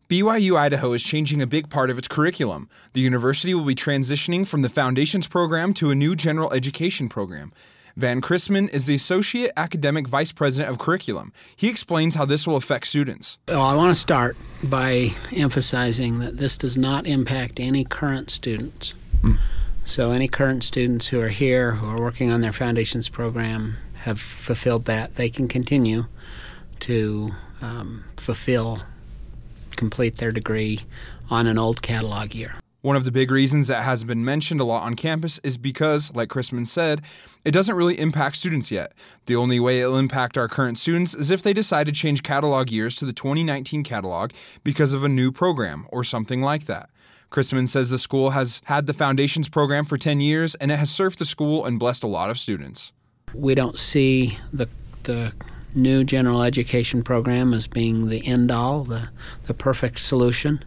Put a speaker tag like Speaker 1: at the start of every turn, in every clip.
Speaker 1: BYU Idaho is changing a big part of its curriculum. The university will be transitioning from the Foundations program to a new general education program. Van Chrisman is the Associate Academic Vice President of Curriculum. He explains how this will affect students.
Speaker 2: Well, I want to start by emphasizing that this does not impact any current students. So any current students who are here, who are working on their Foundations program, have fulfilled that. They can continue to complete their degree on an old catalog year.
Speaker 1: One of the big reasons that has been mentioned a lot on campus is because, like Chrisman said, it doesn't really impact students yet. The only way it'll impact our current students is if they decide to change catalog years to the 2019 catalog because of a new program or something like that. Chrisman says the school has had the Foundations program for 10 years and it has served the school and blessed a lot of students.
Speaker 2: We don't see the new general education program as being the end-all, the perfect solution.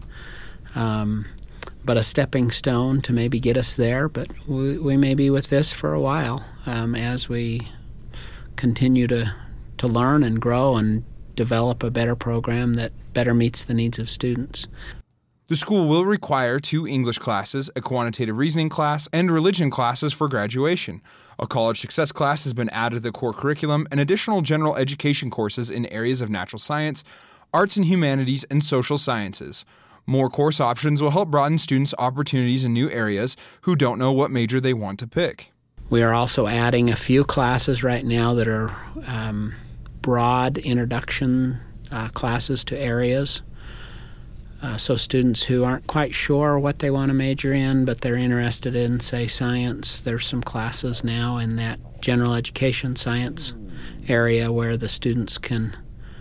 Speaker 2: But a stepping stone to maybe get us there. But we may be with this for a while as we continue to learn and grow and develop a better program that better meets the needs of students.
Speaker 1: The school will require 2 English classes, a quantitative reasoning class, and religion classes for graduation. A college success class has been added to the core curriculum, and additional general education courses in areas of natural science, arts and humanities, and social sciences. More course options will help broaden students' opportunities in new areas who don't know what major they want to pick.
Speaker 2: We are also adding a few classes right now that are broad introduction classes to areas. So students who aren't quite sure what they want to major in, but they're interested in, say, science, there's some classes now in that general education science area where the students can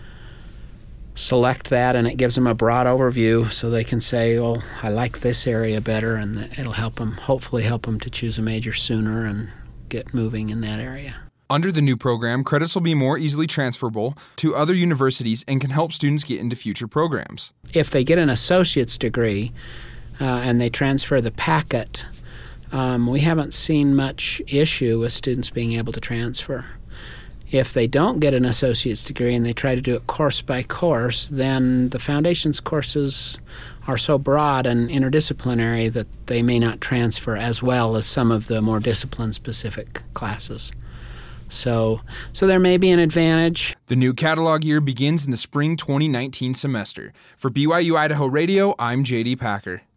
Speaker 2: select that, and it gives them a broad overview so they can say, oh, I like this area better, and it'll hopefully help them to choose a major sooner and get moving in that area.
Speaker 1: Under the new program, credits will be more easily transferable to other universities and can help students get into future programs.
Speaker 2: If they get an associate's degree and they transfer the packet, we haven't seen much issue with students being able to transfer. If they don't get an associate's degree and they try to do it course by course, then the Foundations courses are so broad and interdisciplinary that they may not transfer as well as some of the more discipline-specific classes. So there may be an advantage.
Speaker 1: The new catalog year begins in the spring 2019 semester. For BYU Idaho Radio, I'm J.D. Packer.